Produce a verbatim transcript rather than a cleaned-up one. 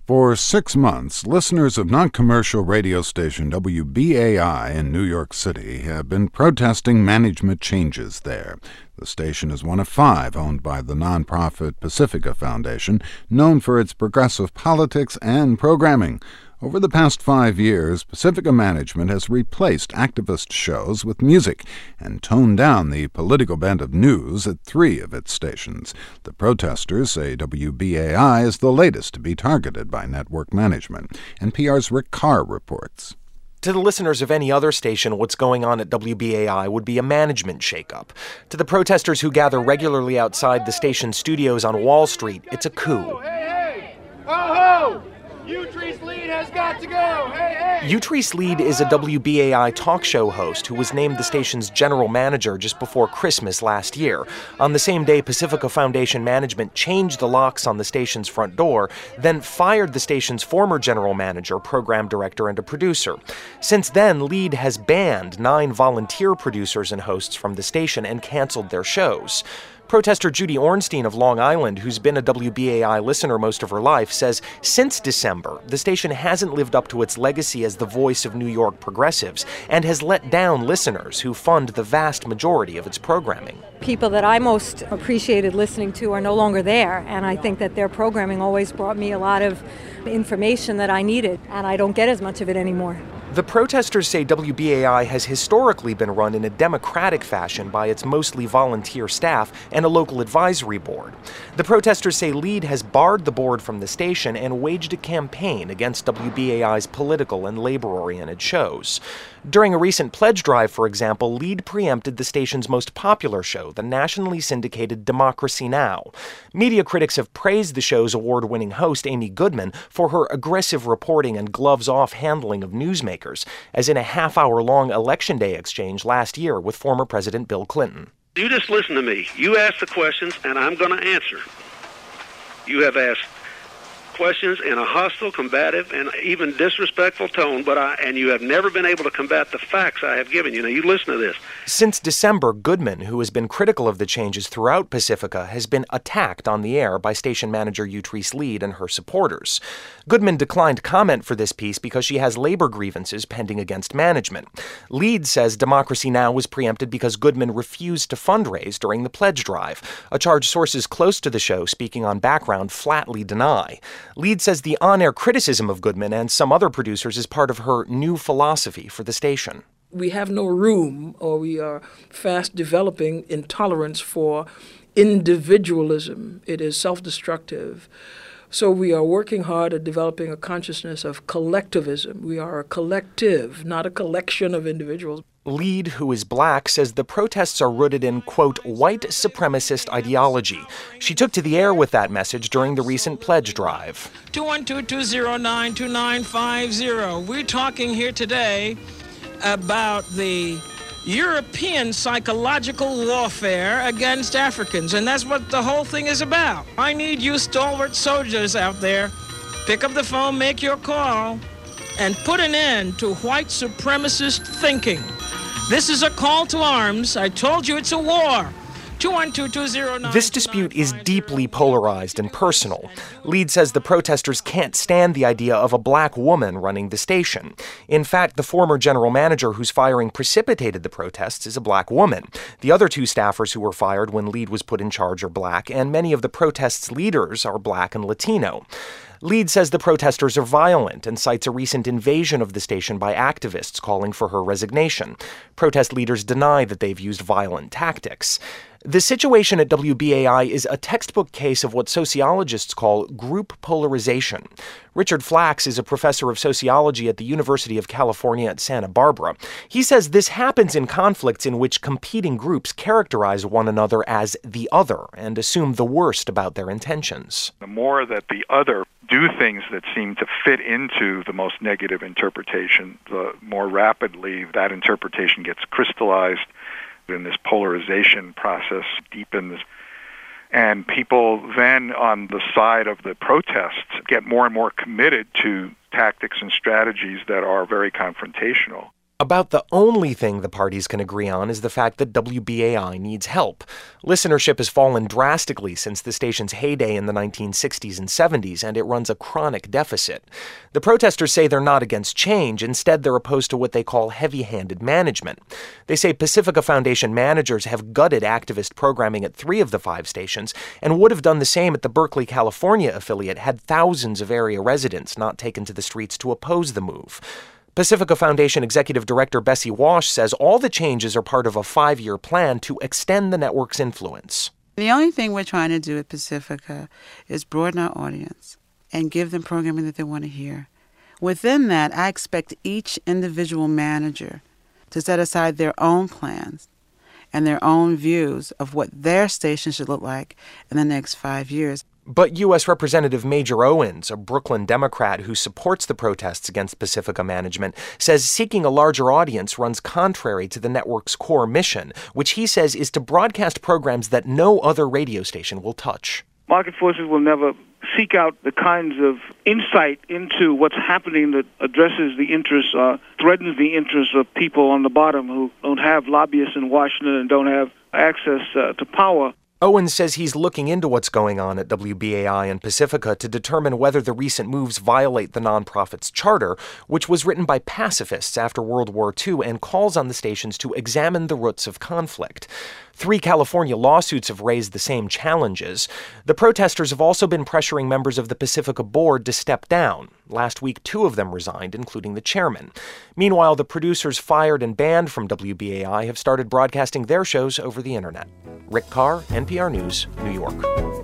For six months, listeners of non-commercial radio station W B A I in New York City have been protesting management changes there. The station is one of five owned by the nonprofit Pacifica Foundation, known for its progressive politics and programming. Over the past five years, Pacifica management has replaced activist shows with music and toned down the political bent of news at three of its stations. The protesters say W B A I is the latest to be targeted by network management. N P R's Rick Carr reports. To the listeners of any other station, what's going on at W B A I would be a management shakeup. To the protesters who gather regularly outside the station studios on Wall Street, it's a coup. Hey, hey! Ho, ho! Utrice Lead has got to go! Hey, hey! Utrice Lead is a W B A I talk show host who was named the station's general manager just before Christmas last year. On the same day, Pacifica Foundation management changed the locks on the station's front door, then fired the station's former general manager, program director, and a producer. Since then, Lead has banned nine volunteer producers and hosts from the station and canceled their shows. Protester Judy Ornstein of Long Island, who's been a W B A I listener most of her life, says since December, the station hasn't lived up to its legacy as the voice of New York progressives and has let down listeners who fund the vast majority of its programming. People that I most appreciated listening to are no longer there, and I think that their programming always brought me a lot of information that I needed, and I don't get as much of it anymore. The protesters say W B A I has historically been run in a democratic fashion by its mostly volunteer staff and a local advisory board. The protesters say Lead has barred the board from the station and waged a campaign against W B A I's political and labor-oriented shows. During a recent pledge drive, for example, Lead preempted the station's most popular show, the nationally syndicated Democracy Now! Media critics have praised the show's award-winning host, Amy Goodman, for her aggressive reporting and gloves-off handling of newsmakers, as in a half-hour-long Election Day exchange last year with former President Bill Clinton. You just listen to me. You ask the questions, and I'm going to answer. You have asked questions in a hostile, combative, and even disrespectful tone, but I, and you have never been able to combat the facts I have given you. Now, you listen to this. Since December, Goodman, who has been critical of the changes throughout Pacifica, has been attacked on the air by station manager Utrice Lead and her supporters. Goodman declined comment for this piece because she has labor grievances pending against management. Lead says Democracy Now! Was preempted because Goodman refused to fundraise during the pledge drive, a charge sources close to the show speaking on background flatly deny. Lead says the on-air criticism of Goodman and some other producers is part of her new philosophy for the station. We have no room, or we are fast developing intolerance for individualism. It is self-destructive. So we are working hard at developing a consciousness of collectivism. We are a collective, not a collection of individuals. Lead, who is black, says the protests are rooted in, quote, white supremacist ideology. She took to the air with that message during the recent pledge drive. two one two, two zero nine, two nine five zero. We're talking here today about the European psychological warfare against Africans, and that's what the whole thing is about. I need you stalwart soldiers out there. Pick up the phone, make your call, and put an end to white supremacist thinking. This is a call to arms. I told you it's a war. two one two, two zero nine. This dispute is deeply polarized and personal. Lead says the protesters can't stand the idea of a black woman running the station. In fact, the former general manager whose firing precipitated the protests is a black woman. The other two staffers who were fired when Lead was put in charge are black, and many of the protests' leaders are black and Latino. Lead says the protesters are violent and cites a recent invasion of the station by activists calling for her resignation. Protest leaders deny that they've used violent tactics. The situation at W B A I is a textbook case of what sociologists call group polarization. Richard Flax is a professor of sociology at the University of California at Santa Barbara. He says this happens in conflicts in which competing groups characterize one another as the other and assume the worst about their intentions. The more that the other do things that seem to fit into the most negative interpretation, the more rapidly that interpretation gets crystallized, and this polarization process deepens. And people then, on the side of the protests, get more and more committed to tactics and strategies that are very confrontational. About the only thing the parties can agree on is the fact that W B A I needs help. Listenership has fallen drastically since the station's heyday in the nineteen sixties and seventies, and it runs a chronic deficit. The protesters say they're not against change. Instead, they're opposed to what they call heavy-handed management. They say Pacifica Foundation managers have gutted activist programming at three of the five stations and would have done the same at the Berkeley, California affiliate had thousands of area residents not taken to the streets to oppose the move. Pacifica Foundation Executive Director Bessie Walsh says all the changes are part of a five-year plan to extend the network's influence. The only thing we're trying to do at Pacifica is broaden our audience and give them programming that they want to hear. Within that, I expect each individual manager to set aside their own plans and their own views of what their station should look like in the next five years. But U S Representative Major Owens, a Brooklyn Democrat who supports the protests against Pacifica management, says seeking a larger audience runs contrary to the network's core mission, which he says is to broadcast programs that no other radio station will touch. Market forces will never seek out the kinds of insight into what's happening that addresses the interests, uh, threatens the interests of people on the bottom who don't have lobbyists in Washington and don't have access uh, to power. Owens says he's looking into what's going on at W B A I and Pacifica to determine whether the recent moves violate the nonprofit's charter, which was written by pacifists after World War Two and calls on the stations to examine the roots of conflict. Three California lawsuits have raised the same challenges. The protesters have also been pressuring members of the Pacifica board to step down. Last week, two of them resigned, including the chairman. Meanwhile, the producers fired and banned from W B A I have started broadcasting their shows over the internet. Rick Carr, N P R News, New York.